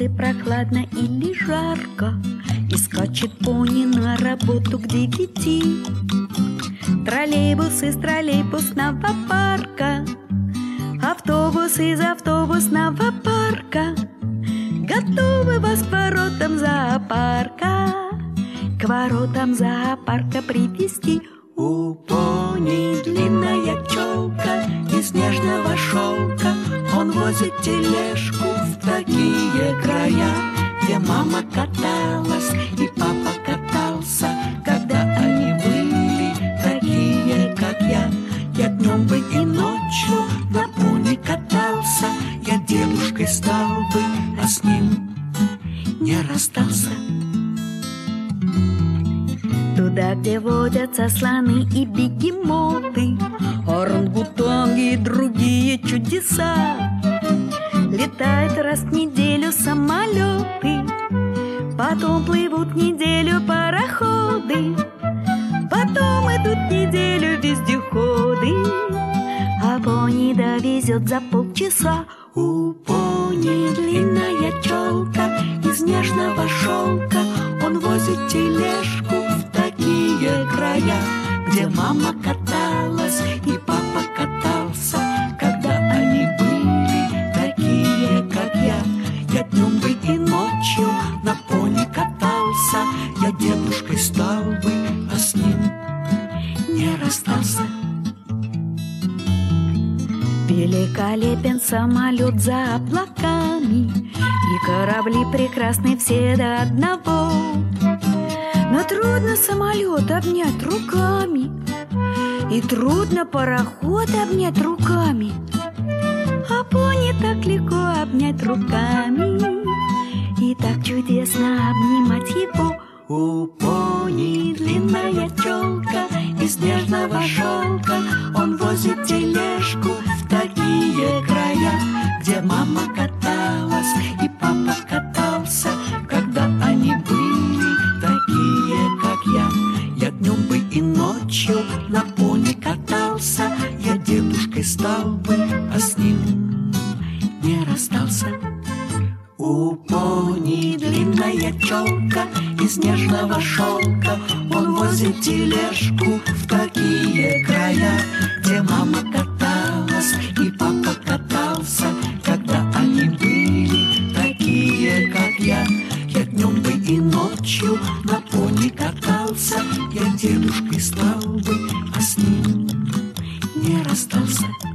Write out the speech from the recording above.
улице прохладно или жарко, и скачет пони на работу к 9. Троллейбус из троллейбусного парка, автобус из автобусного парка готовы вас к воротам зоопарка, к воротам зоопарка привезти. У пони длинная челка из нежного шелка, он возит тележку в такие края, где мама каталась и папа катался, когда они были такие, как я. Я днем бы и ночью на пони катался, я дедушкой стал бы, а с ним не расстался. Туда, где водятся слоны и бегемоты, орангутанги и другие чудеса. Летают раз в неделю самолеты, потом плывут неделю пароходы, потом идут неделю вездеходы, а пони довезет за полчаса. У пони длинная челка из нежного шелка, он возит тележку в такие края, где мама каталась и папа катался, когда они были такие, как я. Я днем бы и ночью на пони катался, я дедушкой стал бы, а с ним не расстался. Великолепен самолет за облаками, и корабли прекрасны все до одного. Но трудно самолет обнять руками, и трудно пароход обнять руками, а пони так легко обнять руками, и так чудесно обнимать его. У пони длинная челка из нежного шелка, он возит тележку в такие края, где мама каталась и папа катался, когда они были такие, как я. Я днем бы и ночью на пони катался, я дедушкой стал бы, а с ним не расстался. У пони длинная челка из нежного шелка, он возит тележку в такие края, где мама каталась и папа катался, когда они были такие, как я. Я днем бы и ночью на пони катался, я дедушкой стал бы, а с ним не расстался.